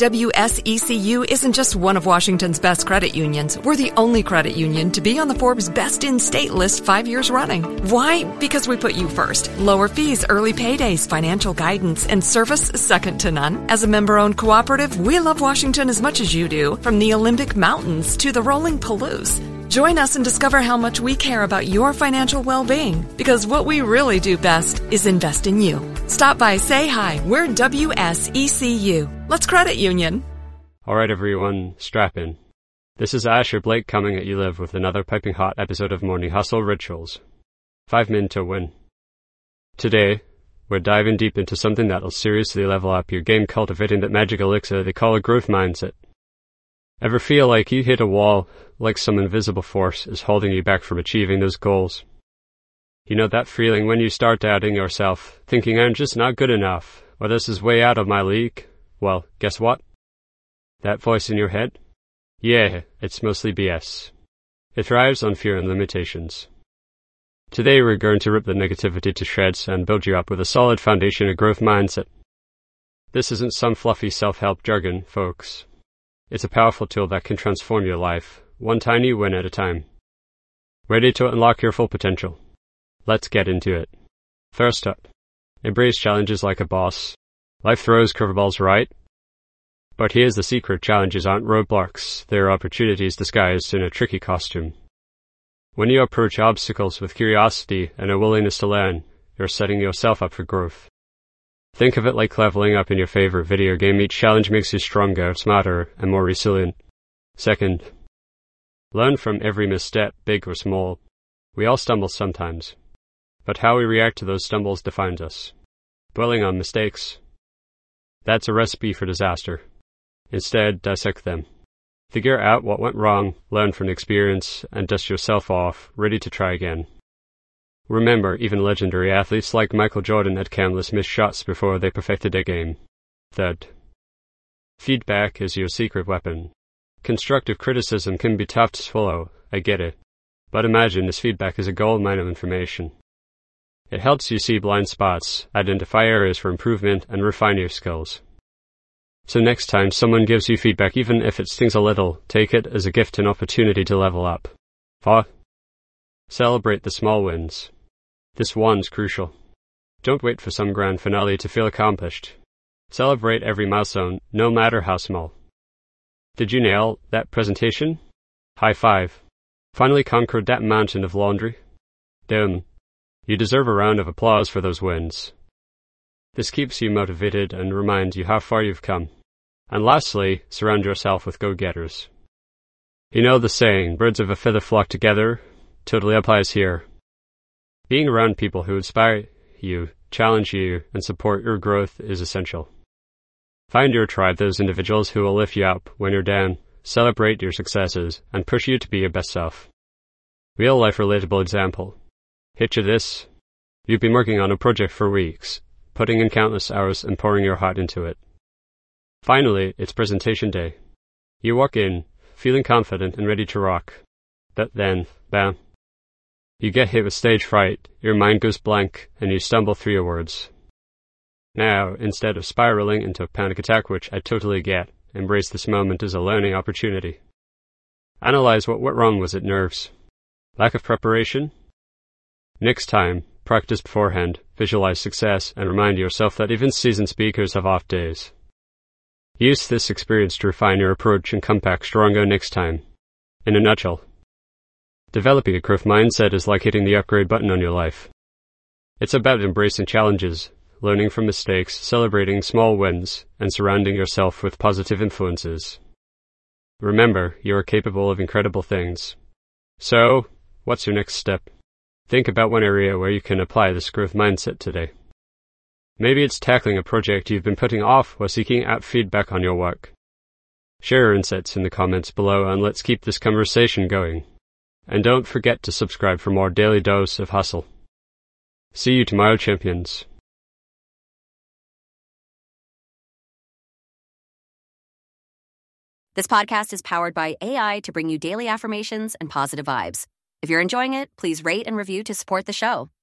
WSECU isn't just one of Washington's best credit unions. We're the only credit union to be on the Forbes Best in State list 5 years running. Why? Because we put you first. Lower fees, early paydays, financial guidance, and service second to none. As a member-owned cooperative, we love Washington as much as you do, from the Olympic Mountains to the rolling Palouse. Join us and discover how much we care about your financial well-being, because what we really do best is invest in you. Stop by, say hi. We're WSECU. Let's credit union. All right, everyone, strap in. This is Asher Blake coming at you live with another piping hot episode of Morning Hustle Rituals. 5 min to win. Today, we're diving deep into something that'll seriously level up your game, cultivating that magic elixir they call a growth mindset. Ever feel like you hit a wall, like some invisible force is holding you back from achieving those goals? You know that feeling when you start doubting yourself, thinking I'm just not good enough, or this is way out of my league? Well, guess what? That voice in your head? Yeah, it's mostly BS. It thrives on fear and limitations. Today we're going to rip the negativity to shreds and build you up with a solid foundation of growth mindset. This isn't some fluffy self-help jargon, folks. It's a powerful tool that can transform your life, one tiny win at a time. Ready to unlock your full potential? Let's get into it. First up, embrace challenges like a boss. Life throws curveballs, right? But here's the secret: challenges aren't roadblocks, they're opportunities disguised in a tricky costume. When you approach obstacles with curiosity and a willingness to learn, you're setting yourself up for growth. Think of it like leveling up in your favorite video game. Each challenge makes you stronger, smarter, and more resilient. Second, learn from every misstep, big or small. We all stumble sometimes, but how we react to those stumbles defines us. Dwelling on mistakes, that's a recipe for disaster. Instead, dissect them. Figure out what went wrong, learn from the experience, and dust yourself off, ready to try again. Remember, even legendary athletes like Michael Jordan had countless missed shots before they perfected their game. Third, feedback is your secret weapon. Constructive criticism can be tough to swallow, I get it. But imagine this feedback is a goldmine of information. It helps you see blind spots, identify areas for improvement, and refine your skills. So next time someone gives you feedback, even if it stings a little, take it as a gift and opportunity to level up. 4. Celebrate the small wins. This one's crucial. Don't wait for some grand finale to feel accomplished. Celebrate every milestone, no matter how small. Did you nail that presentation? High five. Finally conquered that mountain of laundry? Damn. You deserve a round of applause for those wins. This keeps you motivated and reminds you how far you've come. And lastly, surround yourself with go-getters. You know the saying, birds of a feather flock together, totally applies here. Being around people who inspire you, challenge you, and support your growth is essential. Find your tribe, those individuals who will lift you up when you're down, celebrate your successes, and push you to be your best self. Real-life relatable example. Picture this. You've been working on a project for weeks, putting in countless hours and pouring your heart into it. Finally, it's presentation day. You walk in, feeling confident and ready to rock. But then, bam. You get hit with stage fright, your mind goes blank, and you stumble through your words. Now, instead of spiraling into a panic attack, which I totally get, embrace this moment as a learning opportunity. Analyze what went wrong. Was it nerves? Lack of preparation? Next time, practice beforehand, visualize success, and remind yourself that even seasoned speakers have off days. Use this experience to refine your approach and come back stronger next time. In a nutshell, developing a growth mindset is like hitting the upgrade button on your life. It's about embracing challenges, learning from mistakes, celebrating small wins, and surrounding yourself with positive influences. Remember, you are capable of incredible things. So, what's your next step? Think about one area where you can apply this growth mindset today. Maybe it's tackling a project you've been putting off or seeking out feedback on your work. Share your insights in the comments below and let's keep this conversation going. And don't forget to subscribe for more daily dose of hustle. See you tomorrow, champions. This podcast is powered by AI to bring you daily affirmations and positive vibes. If you're enjoying it, please rate and review to support the show.